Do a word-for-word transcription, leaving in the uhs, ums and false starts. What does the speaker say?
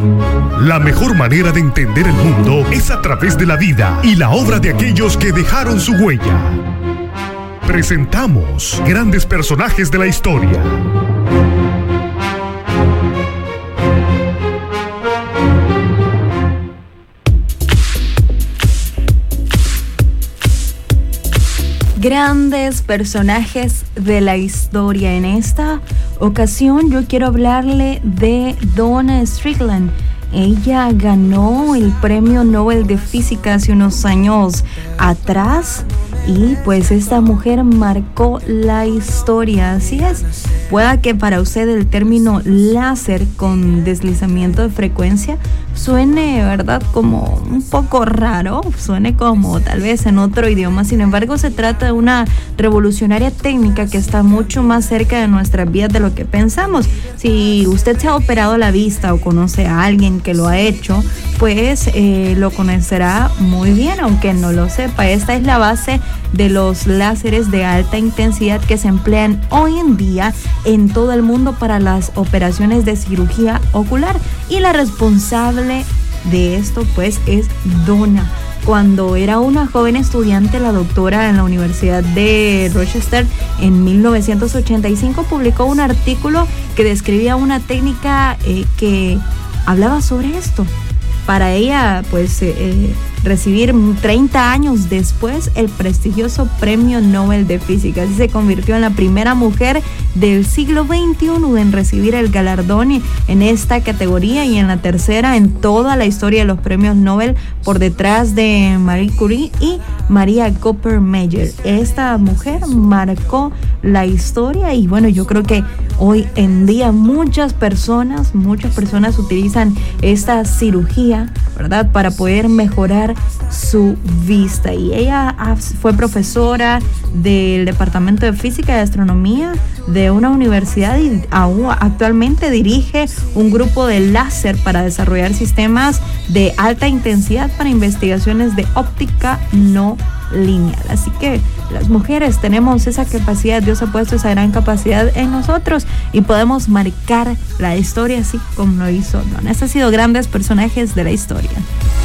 La mejor manera de entender el mundo es a través de la vida y la obra de aquellos que dejaron su huella. Presentamos grandes personajes de la historia. Grandes personajes de la historia. En esta ocasión yo quiero hablarle de Donna Strickland. Ella ganó el Premio Nobel de Física hace unos años atrás y pues esta mujer marcó la historia. Así es, pueda que para usted el término láser con deslizamiento de frecuencia suene, ¿verdad?, como un poco raro, suene como tal vez en otro idioma. Sin embargo, se trata de una revolucionaria técnica que está mucho más cerca de nuestras vidas de lo que pensamos. Si usted se ha operado la vista o conoce a alguien que lo ha hecho, pues eh, lo conocerá muy bien, aunque no lo sepa. Esta es la base de los láseres de alta intensidad que se emplean hoy en día en todo el mundo para las operaciones de cirugía ocular, y la responsable de esto pues es Donna. Cuando era una joven estudiante, la doctora en la Universidad de Rochester en mil novecientos ochenta y cinco publicó un artículo que describía una técnica eh, que hablaba sobre esto. Para ella, pues, eh, recibir treinta años después el prestigioso Premio Nobel de Física. Así se convirtió en la primera mujer del siglo veintiuno en recibir el galardón en esta categoría y en la tercera en toda la historia de los premios Nobel, por detrás de Marie Curie y María Cooper-Mayer. Esta mujer marcó la historia y bueno, yo creo que hoy en día muchas personas, muchas personas utilizan esta cirugía, ¿verdad?, para poder mejorar su vista. Y ella fue profesora del Departamento de Física y Astronomía de una universidad y aún actualmente dirige un grupo de láser para desarrollar sistemas de alta intensidad para investigaciones de óptica no lineal. Así que las mujeres tenemos esa capacidad, Dios ha puesto esa gran capacidad en nosotros y podemos marcar la historia así como lo hizo Donna. Estos han sido grandes personajes de la historia.